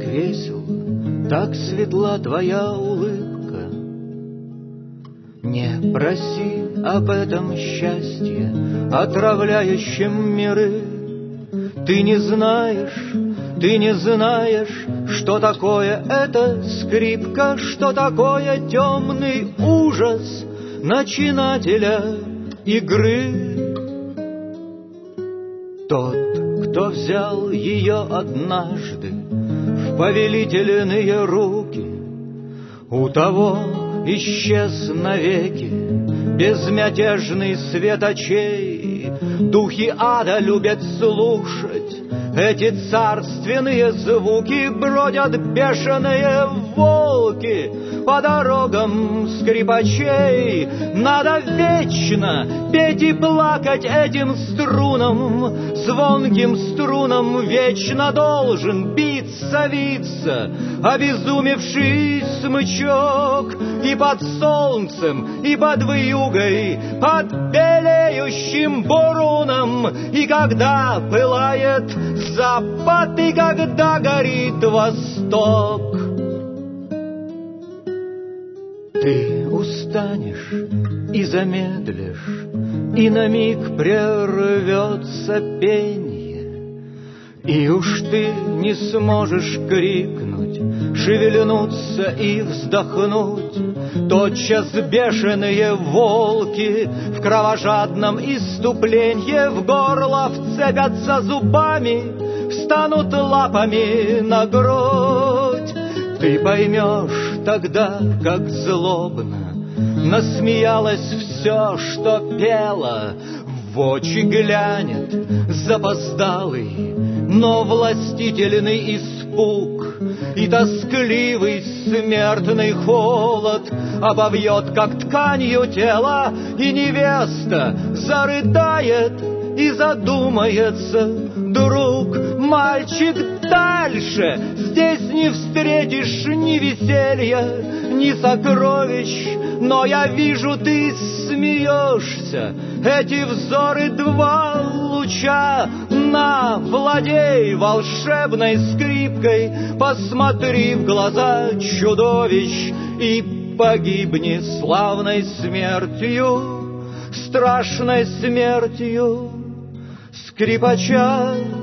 весел, так светла твоя улыбка. Не проси об этом счастье, отравляющем миры. Ты не знаешь, что такое эта скрипка, что такое темный ужас начинателя игры. Тот, кто взял ее однажды в повелительные руки, у того исчез навеки безмятежный свет очей. Духи ада любят слушать эти царственные звуки, бродят бешеные волки по дорогам скрипачей. Надо вечно петь и плакать этим струнам, звонким струнам вечно должен виться обезумевший смычок. И под солнцем, и под вьюгой, под белеющим буруном, и когда пылает запад, и когда горит восток. Ты устанешь и замедлишь, и на миг прервется пенье, и уж ты не сможешь крикнуть, шевельнуться и вздохнуть. Тотчас бешеные волки в кровожадном иступленье в горло вцепятся зубами, встанут лапами на грудь. Ты поймешь тогда, как злобно насмеялось все, что пело. В очи глянет запоздалый, но властительный испуг, и тоскливый смертный холод обовьет, как тканью тело, и невеста зарыдает и задумается. Друг, мальчик, дальше здесь не встретишь ни веселья, ни сокровищ, но я вижу, ты смеешься. Эти взоры два луча. На, владей волшебной скрипкой, посмотри в глаза чудовищ и погибни славной смертью, страшной смертью скрипача.